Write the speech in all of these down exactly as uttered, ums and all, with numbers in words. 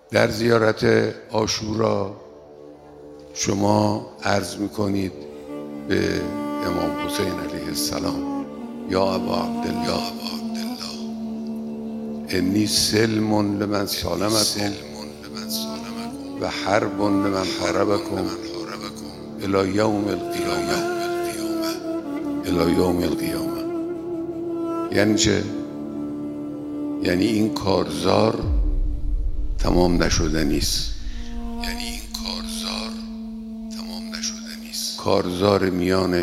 در زیارت عاشورا شما عرض میکنید به امام حسین علیه السلام: یا ابا عبدالله یا ابا عبدالله انی سلم لمن سالمکم و حرب لمن حاربکم الی یوم القیامه الی یوم القیامه. یعنی چه؟ یعنی این کارزار تمام نشدنی است. یعنی این کارزار تمام نشدنی است. کارزار میان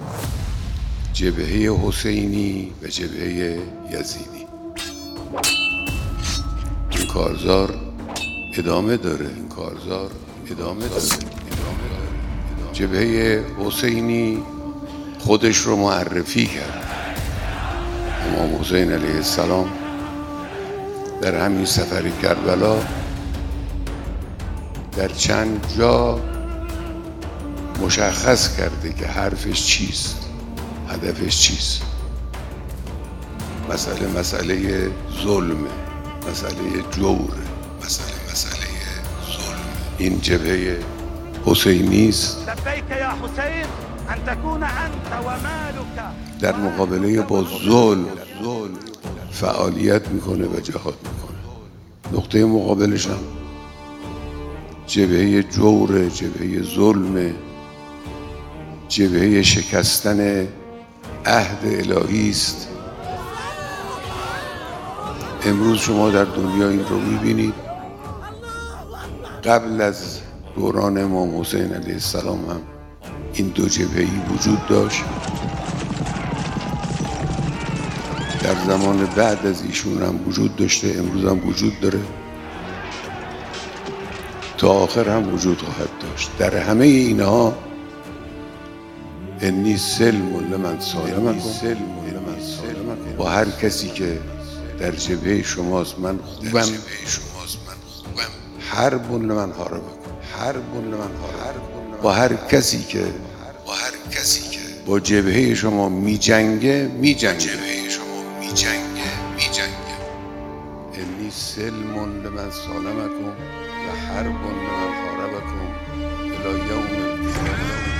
جبهه حسینی و جبهه یزیدی. این کارزار ادامه داره. این کارزار ادامه داره. ادامه داره. جبهه حسینی خودش رو معرفی کرد. امام حسین علیه السلام در همین سفر کربلا در چند جا مشخص کرده که حرفش چیست، هدفش چیست. مسئله مسئله ظلمه، مسئله جوره، مسئله مسئله ظلمه. این جبهه حسینی است. لبیک یا حسین ان تکون انت و مالک. در مقابله با ظلم فعالیت میکنه و جهاد میکنه. نقطه مقابلش هم جبهه جور، جبهه ظلم، جبهه شکستن عهد الهی است. امروز شما در دنیا این رو میبینید. قبل از دوران امام حسین علیه السلام هم این دو جبهه‌ای وجود داشت. در زمان بعد از ایشون هم وجود داشته، امروز هم وجود داره، تا آخر هم وجود خواهد داشت. در همه اینها انی سلم لمن سالمکم، با هر کسی که در جبهه شماست من خوبم، حرب لمن حاربکم، حرب لمن حاربکم. با هر کسی که با هر کسی که با جبهه شما می جنگه می جنگه می جنگه می جنگه. انی سلم لمن سالمکم و حرب لمن حاربکم الی یوم القیامه.